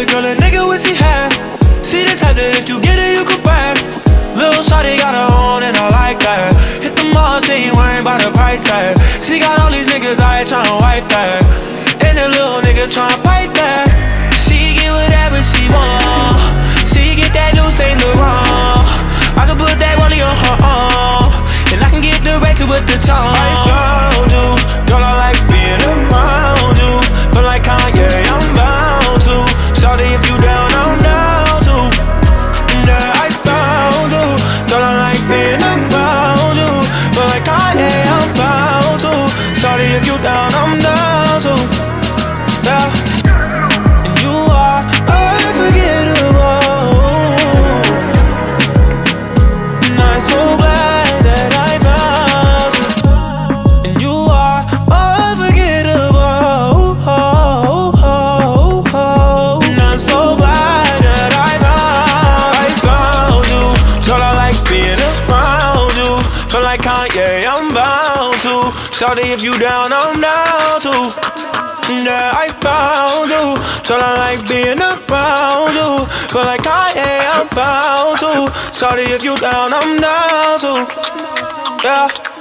of girl a nigga wish he had. See the type that if you get it, you could brag. Lil' shawty got her own and I like that. Hit the mall, she ain't worried about the price tag. She got all these niggas out here tryna wipe that. And the little nigga tryna pipe that. She get whatever she want. She get that new Saint Laurent. I can put that rollie on her arm, and I can get the razor with the charm. I found you, girl, I like being around you. Feel like Kanye, I'm bound to. Shawty, if you down, I'm down to. Yeah, I found you, girl, I like being around you. Feel like Kanye, I'm bound to. Shawty, if you down, I'm down to. Yeah, and you are unforgettable. And I'm so glad that I found you. And you are unforgettable. And I'm so glad that I found you. Girl, I like being around you. Feel like Kanye, I'm bound to. Shawty, if you down, I'm down to. Yeah, I found you. Girl, I like being around you. Feel like Kanye, I'm bound to. Shawty, if you down, I'm down to. Yeah.